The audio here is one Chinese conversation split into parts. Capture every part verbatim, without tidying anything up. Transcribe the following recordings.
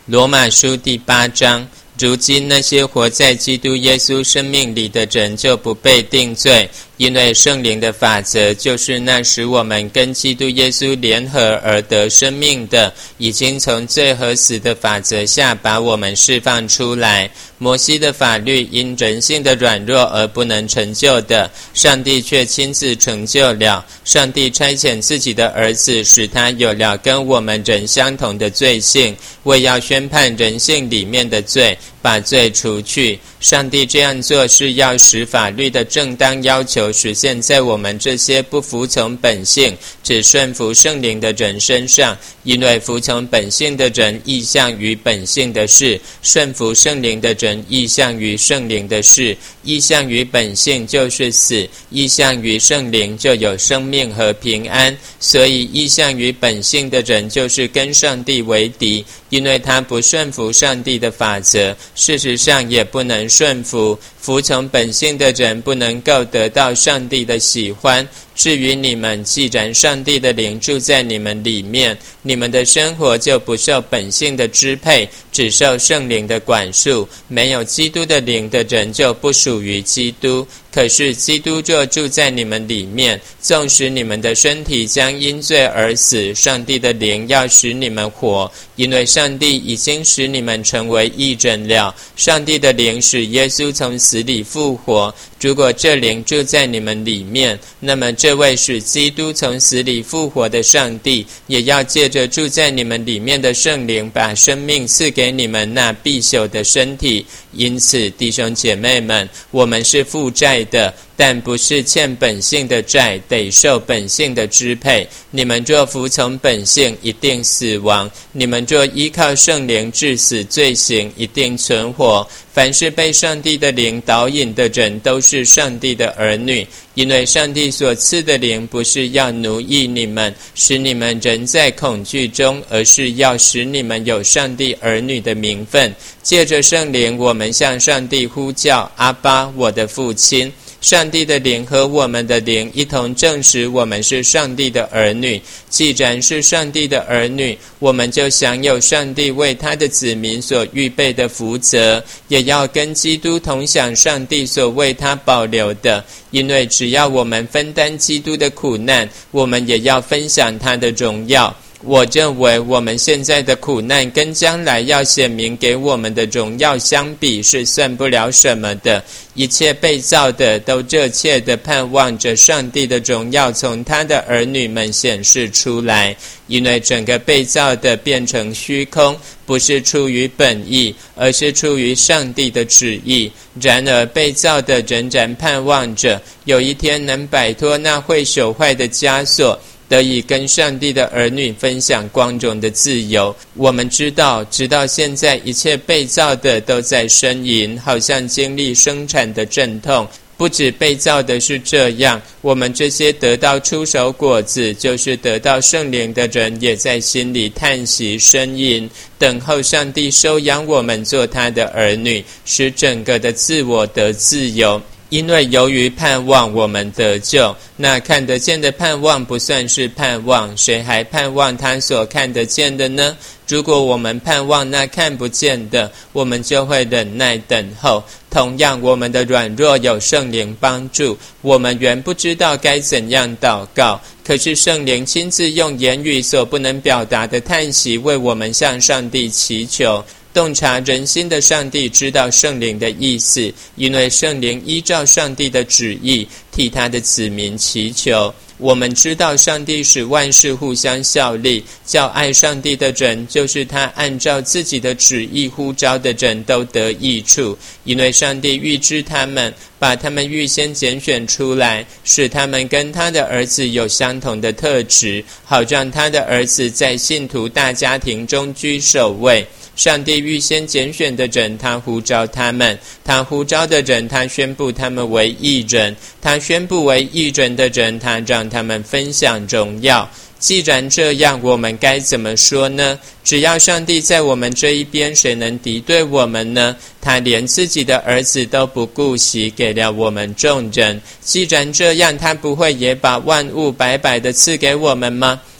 罗马书第八章，如今那些活在基督耶稣生命里的人就不被定罪，因为圣灵的法则就是那使我们跟基督耶稣联合而得生命的，已经从罪和死的法则下把我们释放出来。摩西的法律因人性的软弱而不能成就的，上帝却亲自成就了。上帝差遣自己的儿子，使他有了跟我们人相同的罪性，为要宣判人性里面的罪，把罪除去。上帝这样做是要使法律的正当要求实现在我们这些不服从本性只顺服圣灵的人身上，因为服从本性的人意向于本性的事，顺服圣灵的人意向于圣灵的事。意向于本性就是死，意向于圣灵就有生命和平安。所以意向于本性的人就是跟上帝为敌，因为他不顺服上帝的法则，事实上也不能顺服。服从本性的人不能够得到上帝的喜欢。至于你们，既然上帝的灵住在你们里面，你们的生活就不受本性的支配，只受圣灵的管束。没有基督的灵的人就不属于基督。可是基督若住在你们里面，纵使你们的身体将因罪而死，上帝的灵要使你们活，因为上帝已经使你们成为义人了。上帝的灵使耶稣从死里复活，如果这灵住在你们里面，那么这位使基督从死里复活的上帝，也要借着住在你们里面的圣灵，把生命赐给你们那必朽的身体。因此弟兄姐妹们，我们是负债的，但不是欠本性的债，得受本性的支配。你们若服从本性，一定死亡；你们若依靠圣灵致死罪行，一定存活。凡是被上帝的灵导引的人，都是上帝的儿女。因为上帝所赐的灵不是要奴役你们，使你们人在恐惧中，而是要使你们有上帝儿女的名分。借着圣灵，我们向上帝呼叫，阿爸，我的父亲。上帝的灵和我们的灵一同证实我们是上帝的儿女。既然是上帝的儿女，我们就享有上帝为他的子民所预备的福泽，也要跟基督同享上帝所为他保留的。因为只要我们分担基督的苦难，我们也要分享他的荣耀。我认为我们现在的苦难跟将来要显明给我们的荣耀相比，是算不了什么的。一切被造的都热切地盼望着上帝的荣耀从他的儿女们显示出来，因为整个被造的变成虚空，不是出于本意，而是出于上帝的旨意。然而被造的仍然盼望着有一天能摆脱那会朽坏的枷锁，得以跟上帝的儿女分享光荣的自由。我们知道，直到现在一切被造的都在呻吟，好像经历生产的阵痛。不止被造的是这样，我们这些得到出手果子，就是得到圣灵的人，也在心里叹息呻吟，等候上帝收养我们做他的儿女，使整个的自我得自由。因为由于盼望我们得救，那看得见的盼望不算是盼望，谁还盼望他所看得见的呢？如果我们盼望那看不见的，我们就会忍耐等候。同样，我们的软弱有圣灵帮助，我们原不知道该怎样祷告，可是圣灵亲自用言语所不能表达的叹息，为我们向上帝祈求。洞察人心的上帝知道圣灵的意思，因为圣灵依照上帝的旨意替他的子民祈求。我们知道上帝使万事互相效力，叫爱上帝的人，就是他按照自己的旨意呼召的人，都得益处。因为上帝预知他们，把他们预先拣选出来，使他们跟他的儿子有相同的特质，好让他的儿子在信徒大家庭中居首位。上帝预先拣选的人，他呼召他们；他呼召的人，他宣布他们为义人；他宣布为义人的人，他让他们分享荣耀。既然这样，我们该怎么说呢？只要上帝在我们这一边，谁能敌对我们呢？他连自己的儿子都不顾惜，给了我们众人。既然这样，他不会也把万物白白的赐给我们吗？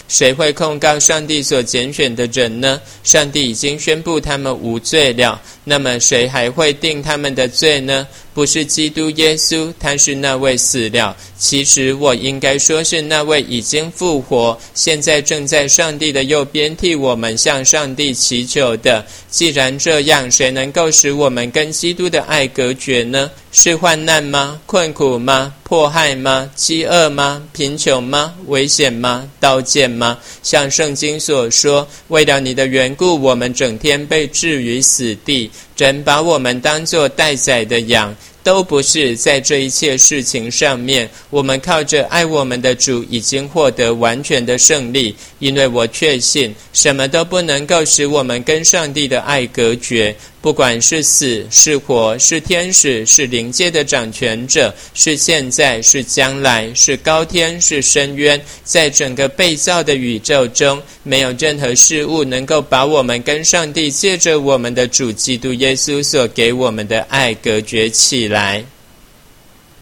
谁会控告上帝所拣选的人呢？上帝已经宣布他们无罪了，那么谁还会定他们的罪呢？不是基督耶稣，他是那位死了，其实我应该说是那位已经复活，现在正在上帝的右边替我们向上帝祈求的。既然这样，谁能够使我们跟基督的爱隔绝呢？是患难吗？困苦吗？迫害吗？饥饿吗？贫穷吗？危险吗？刀剑吗？像圣经所说，为了你的缘故，我们整天被置于死地，人把我们当作待宰的羊。都不是在这一切事情上面，我们靠着爱我们的主已经获得完全的胜利，因为我确信什么都不能够使我们跟上帝的爱隔绝，不管是死是活，是天使是灵界的掌权者，是现在是将来，是高天是深渊，在整个被造的宇宙中，没有任何事物能够把我们跟上帝借着我们的主基督耶稣所给我们的爱隔绝起来。